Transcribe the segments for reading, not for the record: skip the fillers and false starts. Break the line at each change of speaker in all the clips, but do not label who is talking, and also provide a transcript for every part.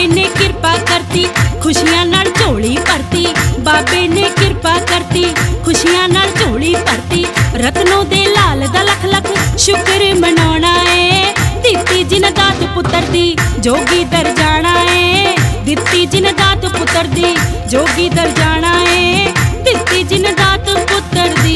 बाबे ने कृपा करती खुशियां नाल झोली भरती। बाबे ने कृपा करती खुशियां नाल झोली भरती। रत्नों दे लाल दा लख लख शुक्र मनाउणा है। दित्ती जिन दात पुत्र दी जोगी दर जाना है। दित्ती जिन दात पुत्र दी जोगी दर जाना है। दित्ती जिन दात पुत्र दी।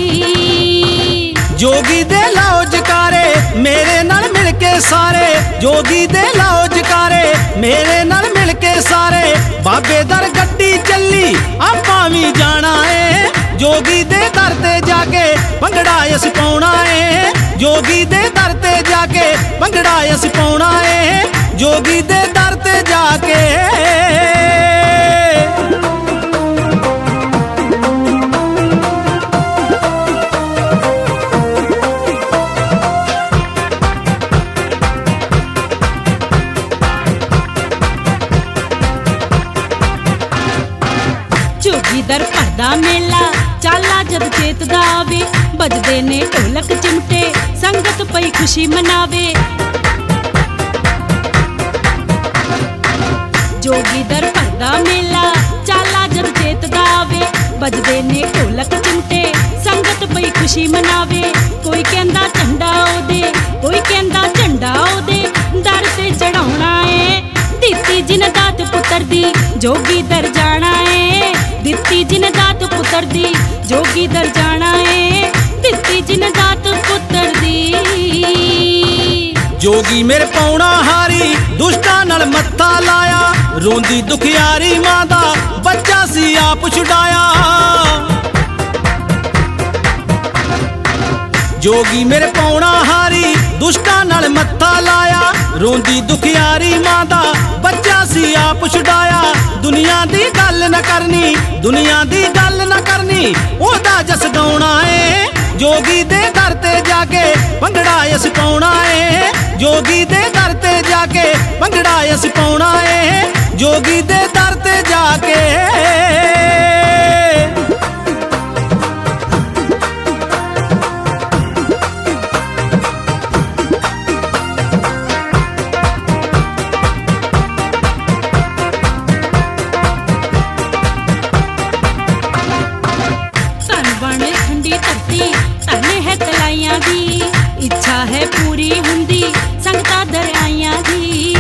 जोगी दे लाओ जकारे मेरे नाल मिल के सारे। जोगी दे लाओ जकारे मेरे नाल मिल के सारे। बाबे दर गड्डी चली आपां भी जाना है। जोगी दे दर ते जाके भंगड़ा अस पाउणा है। जोगी दे दर ते जाके भंगड़ा अस पाउणा है। जोगी दे दर ते जाके
जोगी दर भरदा मेला चाला जद चेत दा आवे। बजदे ने ढोलक चिमटे संगत पई खुशी मनावे। जोगी दर भरदा मेला चाला जद चेत दा आवे। बजदे ने ढोलक चिमटे संगत पई खुशी मनावे। कोई कहंदा झंडा ओदे कोई कहंदा झंडा ओदे दर ते चढ़ाउणा है। दित्ती जिन दात पुत्र दी जोगी दर जाना है। दित्ती जिन दात पुत्र दी जोगी दर जाना है। दित्ती जिन दात पुत्र दी।
जोगी मेरे पाउणा हारी दुष्टां नाल मत्था लाया। रोंदी दुखियारी मां दा बच्चा सी आप छुड़ाया। जोगी मेरे पाउणा हारी दुष्टां नाल मत्था लाया। रोंदी दुखियारी मां दा बच्चा सी आप छुड़ाया। दुनिया दी गल न करनी दुनिया दी गल न करनी ओदा जस गाउणा है। जोगी दे दर ते जाके भंगड़ा अस पाउणा है। जोगी दे दर ते जाके भंगड़ा अस पाउणा है। जोगी दे दर ते जाके
इच्छा है पूरी हुंदी संगता दरियायां दी।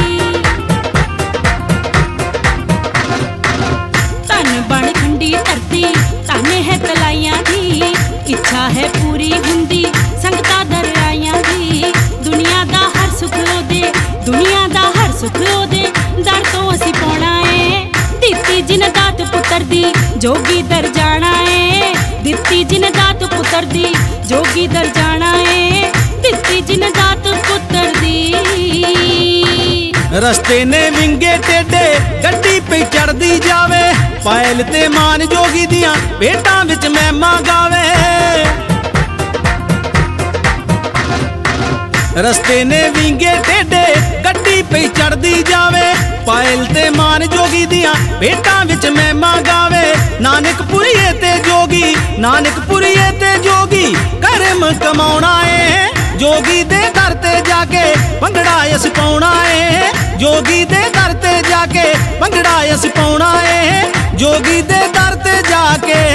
तन बण खंडी धरती ताने है तलाइयां दी। इच्छा है पूरी हुंदी संगता दरियायां दी। दुनिया दा हर सुख ओदे दुनिया दा हर सुख ओदे दर तो असी पाउणा है। दित्ती जिन दात पुत्र दी जोगी दर जाना है। दित्ती जिन दात पुत्र दी जोगी दर जाना है। दित्ती जिन दात पुत्र दी।
रस्ते ने विंगे टेढ़े गड्डी पे चढ़दी जावे। पायल ते मान जोगी दियां पेटां विच महिमा गावे। रस्ते ने विंगे टेढ़े गड्डी पे चढ़दी जावे। पायल ते मान जोगी दियां पेटां विच महिमा गावे। नानकपुरिये ते जोगी नानकपुरिये ते जोगी करम कमाउणा है। जोगी दे दर ते जाके भंगड़ा अस पाउणा है। जोगी दे दर ते जाके भंगड़ा अस पाउणा है। जोगी दे दर ते जाके